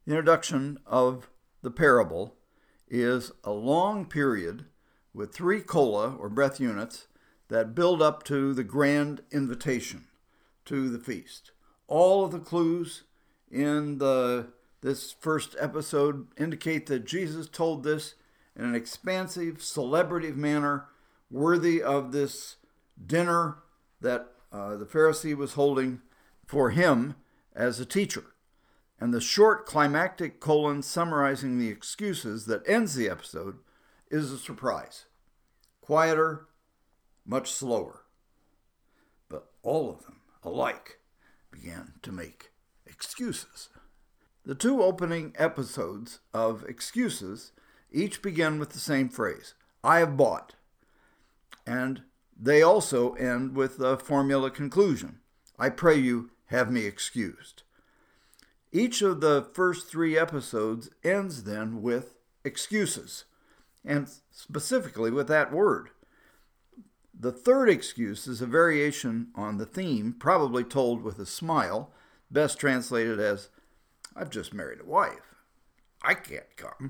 The introduction of the parable is a long period with 3 cola or breath units that build up to the grand invitation to the feast. All of the clues in this first episode indicate that Jesus told this in an expansive, celebrative manner worthy of this dinner that the Pharisee was holding for him as a teacher. And the short climactic colon summarizing the excuses that ends the episode is a surprise. Quieter, much slower. But all of them alike began to make excuses. The 2 opening episodes of excuses each begin with the same phrase, I have bought. And they also end with the formula conclusion, I pray you have me excused. Each of the first 3 episodes ends then with excuses, and specifically with that word. The third excuse is a variation on the theme, probably told with a smile, best translated as, I've just married a wife. I can't come.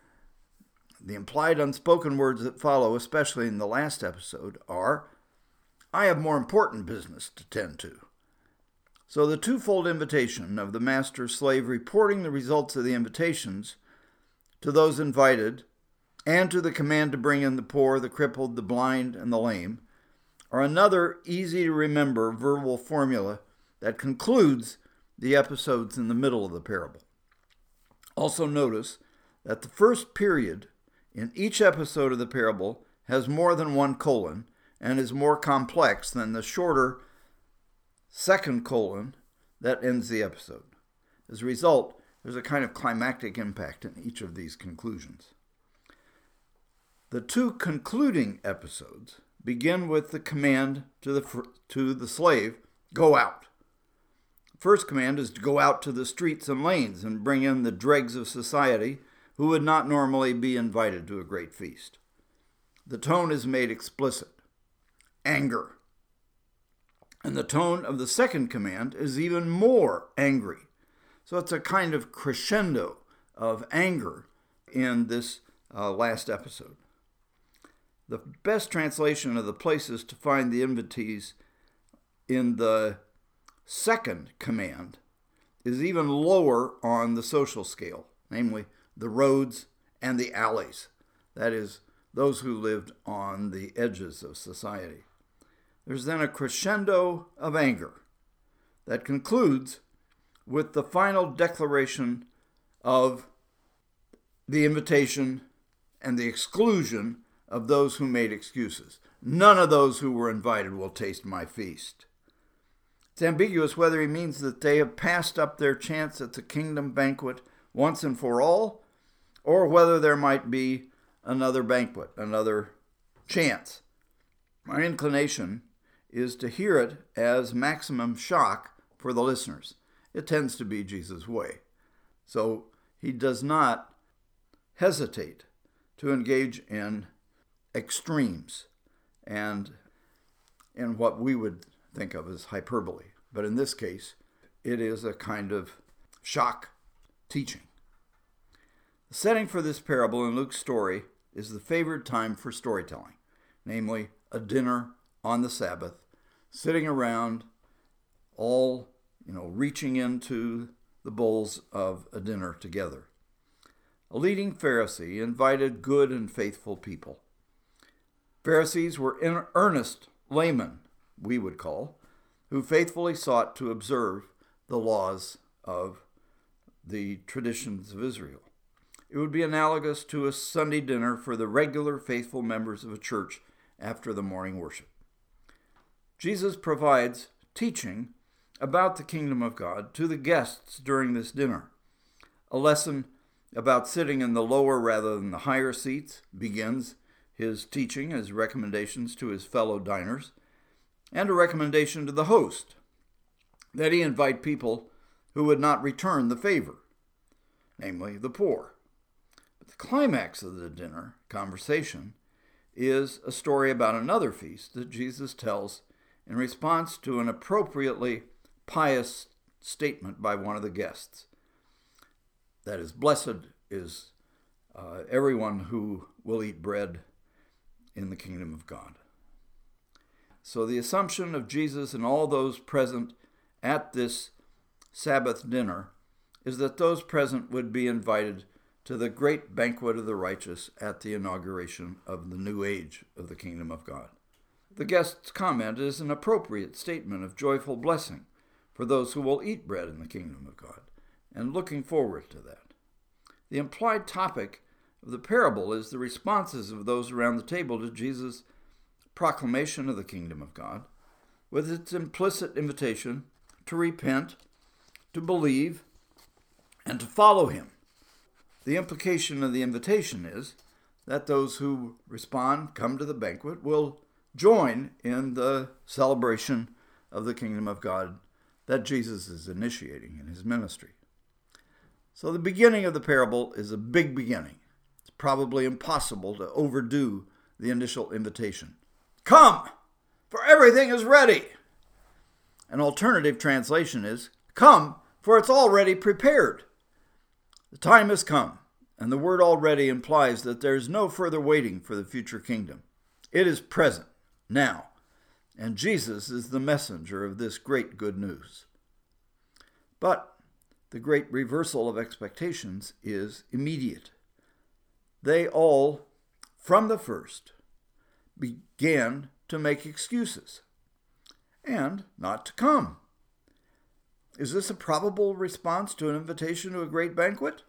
The implied unspoken words that follow, especially in the last episode, are, I have more important business to tend to. So the twofold invitation of the master-slave reporting the results of the invitations to those invited and to the command to bring in the poor, the crippled, the blind, and the lame are another easy-to-remember verbal formula that concludes the episodes in the middle of the parable. Also notice that the first period in each episode of the parable has more than 1 colon and is more complex than the shorter second colon that ends the episode. As a result, there's a kind of climactic impact in each of these conclusions. The 2 concluding episodes begin with the command to the slave, go out. The first command is to go out to the streets and lanes and bring in the dregs of society who would not normally be invited to a great feast. The tone is made explicit, anger. And the tone of the second command is even more angry. So it's a kind of crescendo of anger in this last episode. The best translation of the places to find the invitees in the second command is even lower on the social scale, namely the roads and the alleys. That is, those who lived on the edges of society. There's then a crescendo of anger that concludes with the final declaration of the invitation and the exclusion of those who made excuses. None of those who were invited will taste my feast. It's ambiguous whether he means that they have passed up their chance at the kingdom banquet once and for all, or whether there might be another banquet, another chance. My inclination is to hear it as maximum shock for the listeners. It tends to be Jesus' way. So he does not hesitate to engage in extremes and in what we would think of as hyperbole. But in this case, it is a kind of shock teaching. The setting for this parable in Luke's story is the favored time for storytelling, namely a dinner on the Sabbath, sitting around, all, reaching into the bowls of a dinner together. A leading Pharisee invited good and faithful people. Pharisees were earnest laymen, we would call, who faithfully sought to observe the laws of the traditions of Israel. It would be analogous to a Sunday dinner for the regular faithful members of a church after the morning worship. Jesus provides teaching about the kingdom of God to the guests during this dinner. A lesson about sitting in the lower rather than the higher seats begins his teaching as recommendations to his fellow diners, and a recommendation to the host that he invite people who would not return the favor, namely the poor. But the climax of the dinner conversation is a story about another feast that Jesus tells in response to an appropriately pious statement by one of the guests. That is, blessed is everyone who will eat bread in the kingdom of God. So the assumption of Jesus and all those present at this Sabbath dinner is that those present would be invited to the great banquet of the righteous at the inauguration of the new age of the kingdom of God. The guest's comment is an appropriate statement of joyful blessing for those who will eat bread in the kingdom of God, and looking forward to that. The implied topic of the parable is the responses of those around the table to Jesus' proclamation of the kingdom of God, with its implicit invitation to repent, to believe, and to follow him. The implication of the invitation is that those who respond, come to the banquet, will join in the celebration of the kingdom of God that Jesus is initiating in his ministry. So the beginning of the parable is a big beginning. It's probably impossible to overdo the initial invitation. Come, for everything is ready. An alternative translation is, come, for it's already prepared. The time has come, and the word already implies that there is no further waiting for the future kingdom. It is present, now, and Jesus is the messenger of this great good news. But the great reversal of expectations is immediate. They all, from the first, began to make excuses and not to come. Is this a probable response to an invitation to a great banquet?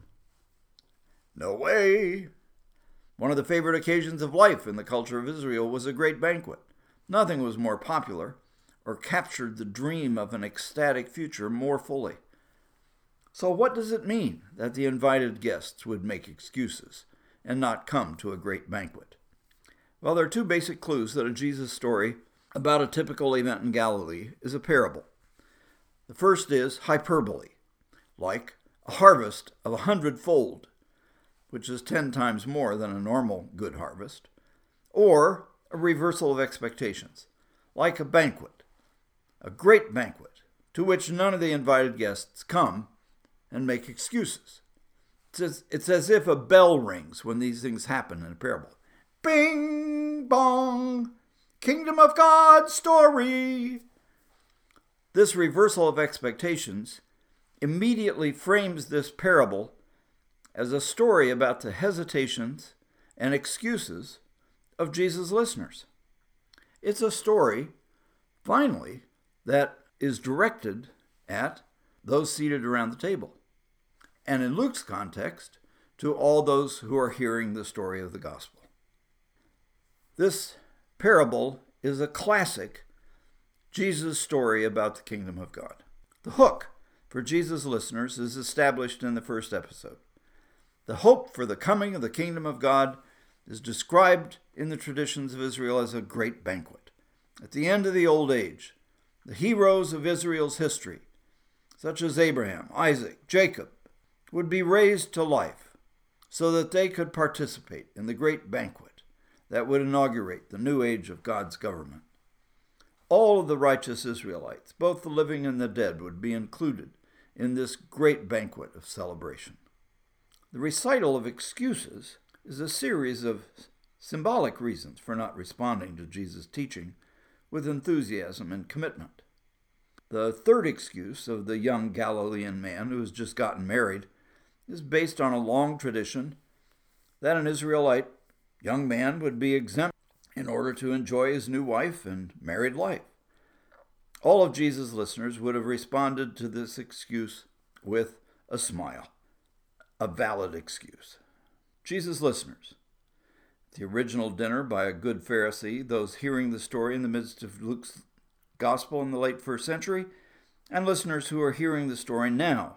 No way. One of the favorite occasions of life in the culture of Israel was a great banquet. Nothing was more popular or captured the dream of an ecstatic future more fully. So what does it mean that the invited guests would make excuses and not come to a great banquet? Well, there are two basic clues that a Jesus story about a typical event in Galilee is a parable. The first is hyperbole, like a harvest of 100-fold, which is 10 times more than a normal good harvest, or a reversal of expectations, like a banquet, a great banquet, to which none of the invited guests come and make excuses. It's as if a bell rings when these things happen in a parable. Bing, bong, kingdom of God story. This reversal of expectations immediately frames this parable as a story about the hesitations and excuses of Jesus' listeners. It's a story, finally, that is directed at those seated around the table, and in Luke's context, to all those who are hearing the story of the gospel. This parable is a classic Jesus story about the kingdom of God. The hook for Jesus' listeners is established in the first episode. The hope for the coming of the kingdom of God is described in the traditions of Israel as a great banquet. At the end of the old age, the heroes of Israel's history, such as Abraham, Isaac, Jacob, would be raised to life so that they could participate in the great banquet that would inaugurate the new age of God's government. All of the righteous Israelites, both the living and the dead, would be included in this great banquet of celebration. The recital of excuses is a series of symbolic reasons for not responding to Jesus' teaching with enthusiasm and commitment. The third excuse of the young Galilean man who has just gotten married is based on a long tradition that an Israelite young man would be exempt in order to enjoy his new wife and married life. All of Jesus' listeners would have responded to this excuse with a smile, a valid excuse. Jesus' listeners, the original dinner by a good Pharisee, those hearing the story in the midst of Luke's gospel in the late 1st century, and listeners who are hearing the story now.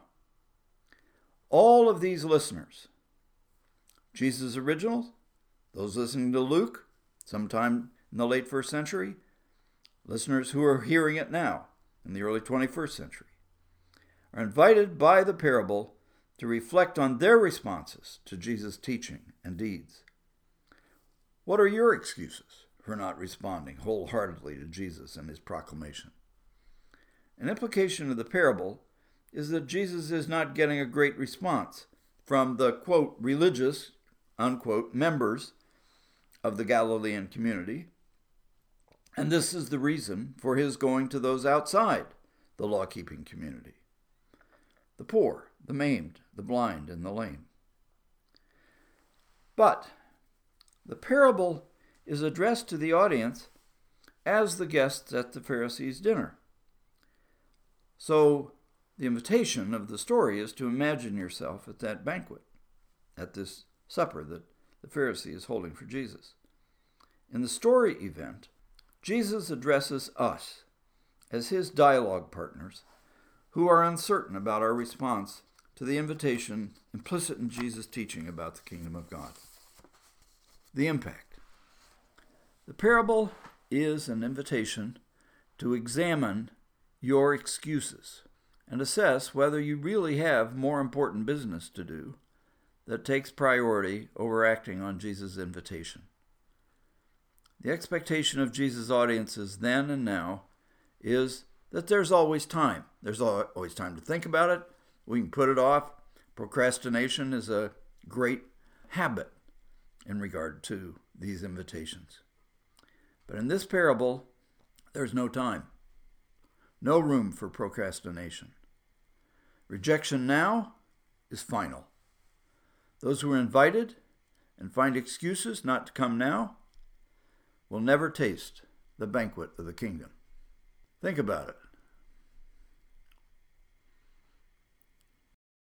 All of these listeners, Jesus' originals, those listening to Luke sometime in the late 1st century, listeners who are hearing it now in the early 21st century, are invited by the parable to reflect on their responses to Jesus' teaching and deeds. What are your excuses for not responding wholeheartedly to Jesus and his proclamation? An implication of the parable is that Jesus is not getting a great response from the, quote, religious, unquote, members of the Galilean community. And this is the reason for his going to those outside the law-keeping community: the poor, the maimed, the blind, and the lame. But the parable is addressed to the audience as the guests at the Pharisees' dinner. So the invitation of the story is to imagine yourself at that banquet, at this supper that the Pharisee is holding for Jesus. In the story event, Jesus addresses us as his dialogue partners who are uncertain about our response to the invitation implicit in Jesus' teaching about the kingdom of God. The impact. The parable is an invitation to examine your excuses and assess whether you really have more important business to do that takes priority over acting on Jesus' invitation. The expectation of Jesus' audiences then and now is that there's always time. There's always time to think about it. We can put it off. Procrastination is a great habit in regard to these invitations. But in this parable, there's no time. No room for procrastination. Rejection now is final. Those who are invited and find excuses not to come now will never taste the banquet of the kingdom. Think about it.